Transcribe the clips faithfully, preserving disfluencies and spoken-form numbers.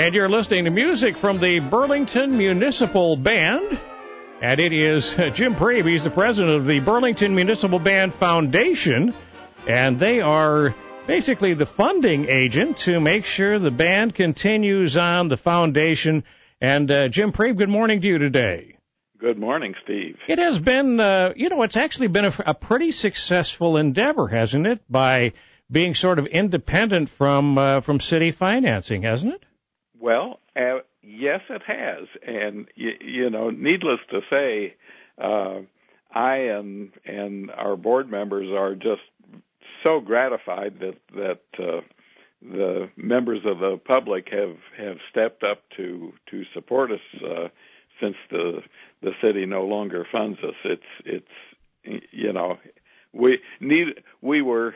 And you're listening to music from the Burlington Municipal Band. And it is Jim Prabe. He's the president of the Burlington Municipal Band Foundation. And they are basically the funding agent to make sure the band continues on, the foundation. And uh, Jim Prabe, good morning to you today. Good morning, Steve. It has been, uh, you know, it's actually been a, a pretty successful endeavor, hasn't it, by being sort of independent from uh, from city financing, hasn't it? Well, uh, yes, it has. And, you, you know, needless to say, uh, I and and our board members are just so gratified that, that uh, the members of the public have, have stepped up to, to support us uh, since the the city no longer funds us. It's it's you know we need we were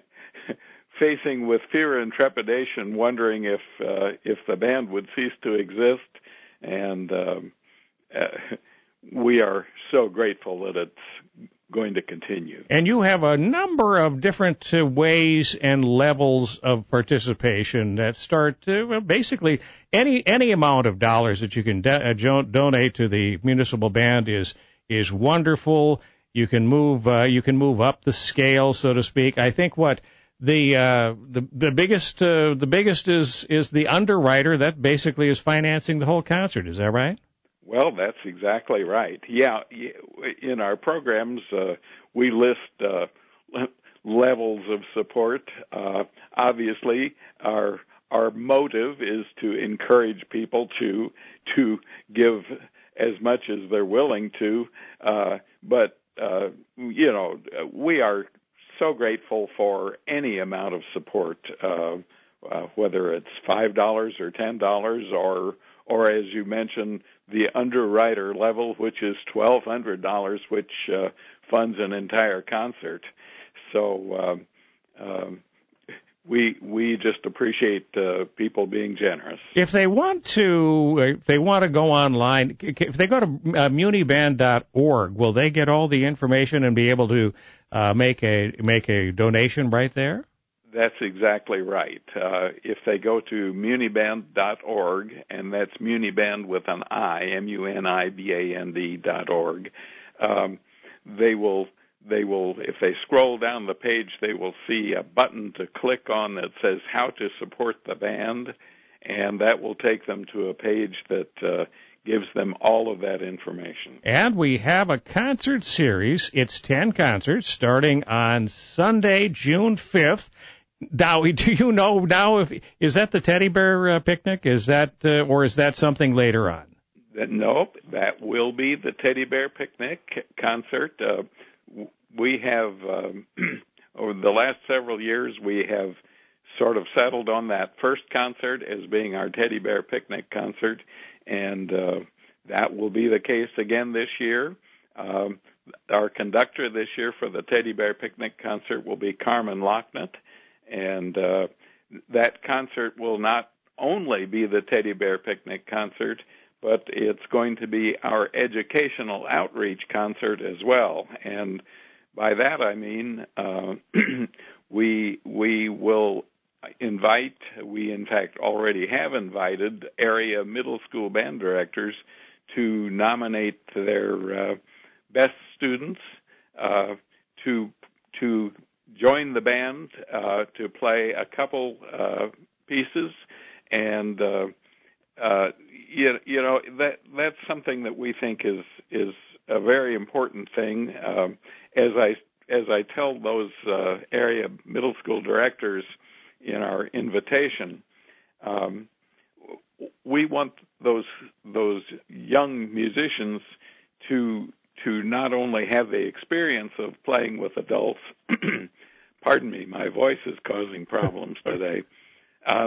facing with fear and trepidation, wondering if uh, if the band would cease to exist, and um, uh, we are so grateful that it's going to continue. And you have a number of different uh, ways and levels of participation that start to well, basically any any amount of dollars that you can de- uh, jo- donate to the municipal band is is wonderful. You can move uh, you can move up the scale, so to speak. I think what the uh, the the biggest uh, the biggest is is the underwriter that basically is financing the whole concert. Is that right? Well, that's exactly right. Yeah, in our programs, uh, we list uh, levels of support. Uh, obviously, our our motive is to encourage people to to give as much as they're willing to. Uh, but uh, you know, we are so grateful for any amount of support, uh, uh, whether it's five dollars or ten dollars or or as you mentioned, the underwriter level, which is twelve hundred dollars, which uh, funds an entire concert. So um, um, we we just appreciate uh, people being generous. If they want to, if they want to go online, if they go to uh, muniband dot org, will they get all the information and be able to uh, make a make a donation right there? That's exactly right. Uh, if they go to muniband dot org, and that's Muniband with an I, M U N I B A N D dot org, um, they will, they will, if they scroll down the page, they will see a button to click on that says how to support the band, and that will take them to a page that uh, gives them all of that information. And we have a concert series. It's ten concerts starting on Sunday, June fifth. Now, do you know now if is that the teddy bear uh, picnic? Is that uh, or is that something later on? Nope, that will be the teddy bear picnic concert. Uh, we have um, over the last several years we have sort of settled on that first concert as being our teddy bear picnic concert, and uh, that will be the case again this year. Um, our conductor this year for the teddy bear picnic concert will be Carmen Locknett. And uh, that concert will not only be the Teddy Bear Picnic concert, but it's going to be our educational outreach concert as well. And by that I mean uh, we we will invite, we in fact already have invited area middle school band directors to nominate their uh, best students uh, to to join the band uh, to play a couple uh, pieces, and uh, uh, you, you know that that's something that we think is is a very important thing. Um, as I as I tell those uh, area middle school directors in our invitation, um, we want those those young musicians to to not only have the experience of playing with adults. Pardon me, my voice is causing problems today. Uh,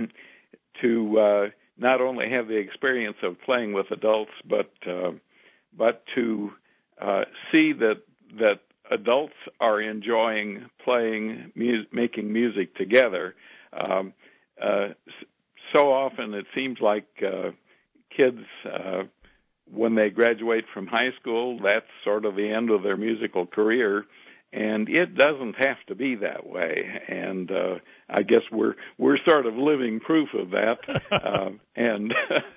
to uh, not only have the experience of playing with adults, but uh, but to uh, see that that adults are enjoying playing, mu- making music together. Um, uh, so often it seems like uh, kids, uh, when they graduate from high school, that's sort of the end of their musical career. and it doesn't have to be that way. And uh, I guess we're we're sort of living proof of that. uh, and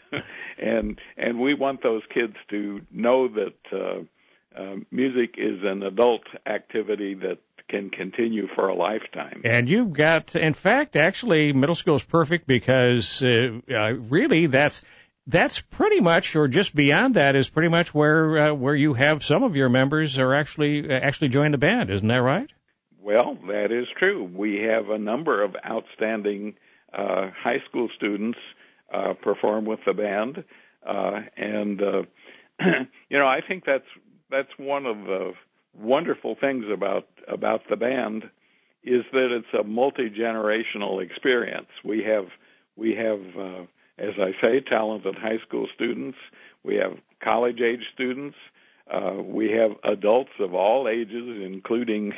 and and we want those kids to know that uh, uh, music is an adult activity that can continue for a lifetime. And you've got, in fact, actually, middle school is perfect because uh, uh, really that's that's pretty much, or just beyond that, is pretty much where uh, where you have some of your members are actually uh, actually join the band. Isn't that right? Well, that is true. We have a number of outstanding uh, high school students uh, perform with the band, uh, and uh, you know, I think that's that's one of the wonderful things about about the band is that it's a multi-generational experience. We have we have uh, as I say, talented high school students. We have college-age students. Uh, we have adults of all ages, including,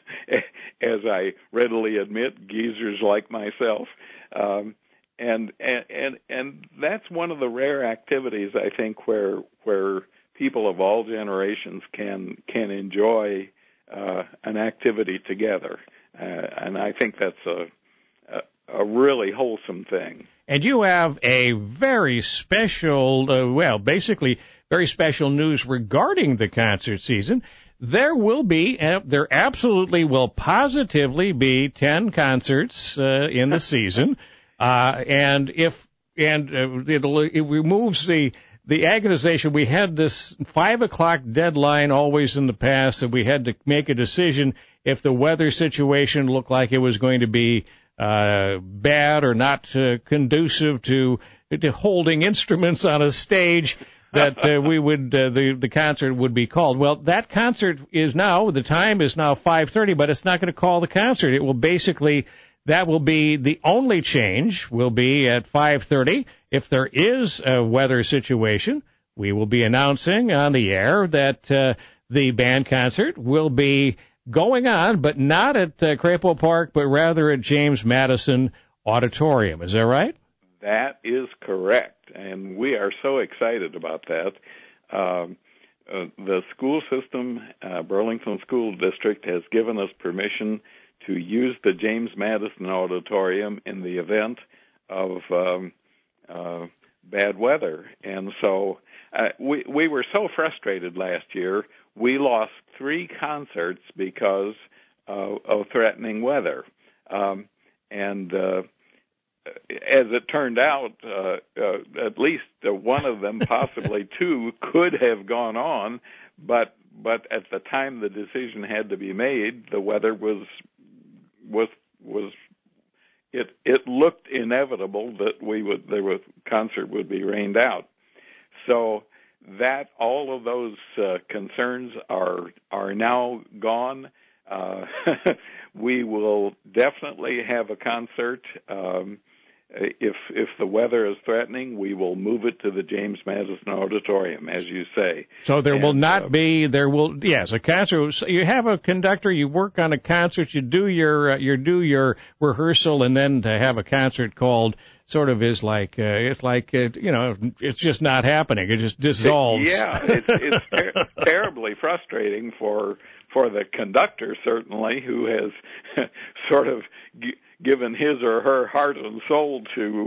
as I readily admit, geezers like myself. Um, and, and and and that's one of the rare activities, I think, where where people of all generations can can enjoy uh, an activity together. Uh, and I think that's a, a a really wholesome thing. And you have a very special, uh, well, basically very special news regarding the concert season. There will be, uh, there absolutely will positively be ten concerts uh, in the season. Uh, and if, and uh, it'll, it removes the, the agonization. We had this five o'clock deadline always in the past that we had to make a decision if the weather situation looked like it was going to be uh, bad or not uh, conducive to, to holding instruments on a stage, that uh, we would, uh, the, the concert would be called. Well, that concert is now, the time is now five thirty, but it's not going to call the concert. It will basically, that will be the only change, will be at five thirty. If there is a weather situation, we will be announcing on the air that uh, the band concert will be going on, but not at uh, Crapo Park, but rather at James Madison Auditorium. Is that right? That is correct, and we are so excited about that. Um, uh, the school system, uh, Burlington School District, has given us permission to use the James Madison Auditorium in the event of um, uh, bad weather. And so uh, we we were so frustrated last year. We lost three concerts because uh, of threatening weather. Um, and uh, as it turned out, uh, uh, at least uh, one of them, possibly two, could have gone on, but but at the time the decision had to be made, the weather was was was it it looked inevitable that we would there was concert would be rained out. So that all of those uh, concerns are are now gone. Uh, we will definitely have a concert. Um, if if the weather is threatening, we will move it to the James Madison Auditorium, as you say. So there and, will not uh, be there will yes a concert. So you have a conductor, you work on a concert, you do your uh, you do your rehearsal, and then to have a concert called sort of is like uh, it's like uh, you know it's just not happening. It just dissolves. Yeah, it's, it's ter- terribly frustrating for for the conductor, certainly, who has sort of g- given his or her heart and soul to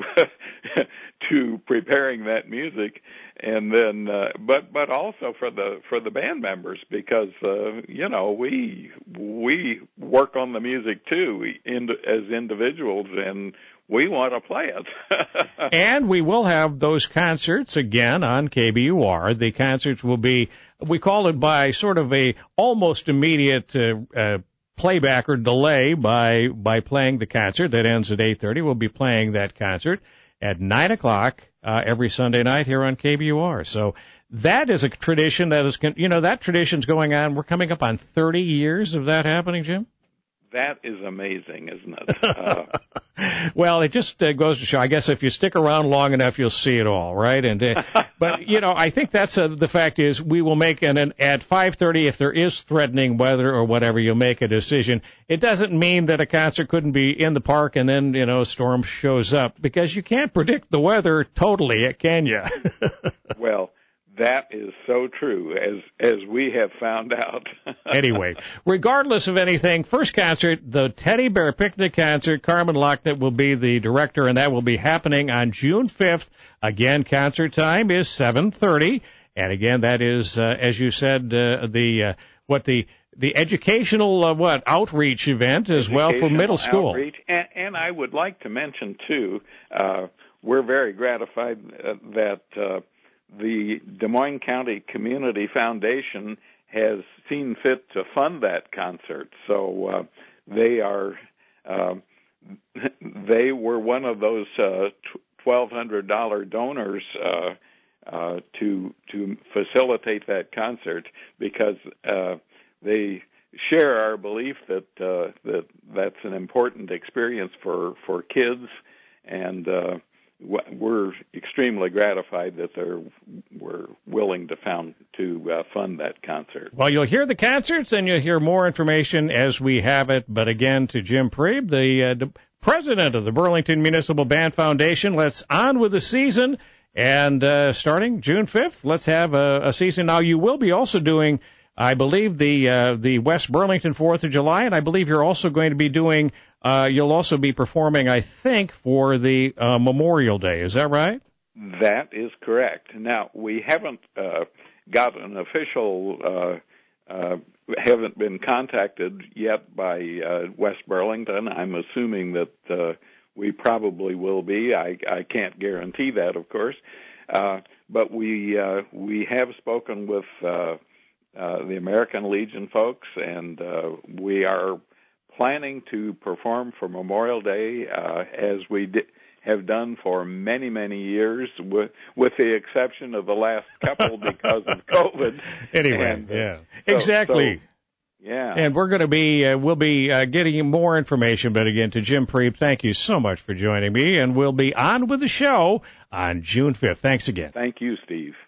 to preparing that music, and then uh, but but also for the for the band members, because uh, you know we we work on the music too in, as individuals, and we want to play it. And we will have those concerts again on K B U R. The concerts will be, we call it by sort of a almost immediate uh, uh, playback or delay by by playing the concert that ends at eight thirty. We'll be playing that concert at nine o'clock uh, every Sunday night here on K B U R. So that is a tradition that is, you know, that tradition's going on. We're coming up on thirty years of that happening, Jim. That is amazing, isn't it? Uh, well, it just uh, goes to show, I guess if you stick around long enough, you'll see it all, right? And uh, but, you know, I think that's uh, the fact is we will make an, an at five thirty, if there is threatening weather or whatever, you'll make a decision. It doesn't mean that a concert couldn't be in the park and then, you know, a storm shows up, because you can't predict the weather totally, can you? Well, That is so true, as as we have found out. Anyway, regardless of anything, first concert, the Teddy Bear Picnic Concert. Carmen Locknett will be the director, and that will be happening on June fifth. Again, concert time is seven thirty. And again, that is, uh, as you said, uh, the uh, what the the educational uh, what outreach event as well for middle school. Outreach. And, and I would like to mention too, uh, we're very gratified uh, that. Uh, The Des Moines County Community Foundation has seen fit to fund that concert, so uh, they are uh, they were one of those uh, twelve hundred dollars donors uh, uh, to to facilitate that concert because uh, they share our belief that uh, that that's an important experience for for kids and. Uh, We're extremely gratified that they were willing to found to uh, fund that concert. Well, you'll hear the concerts and you'll hear more information as we have it. But again, to Jim Priebe, the uh, president of the Burlington Municipal Band Foundation, let's on with the season. And uh, starting June fifth, let's have a, a season. Now, you will be also doing, I believe, the uh, the West Burlington fourth of July, and I believe you're also going to be doing. Uh, you'll also be performing, I think, for the uh, Memorial Day. Is that right? That is correct. Now, we haven't uh, got an official, uh, uh, haven't been contacted yet by uh, West Burlington. I'm assuming that uh, we probably will be. I, I can't guarantee that, of course. Uh, but we uh, we have spoken with uh, uh, the American Legion folks, and uh, we are planning to perform for Memorial Day uh, as we di- have done for many, many years, with, with the exception of the last couple because of COVID. Anyway, and, uh, yeah, so, exactly. So, yeah, and we're going to be, uh, we'll be uh, getting you more information. But again, to Jim Priebe, thank you so much for joining me, and we'll be on with the show on June fifth. Thanks again. Thank you, Steve.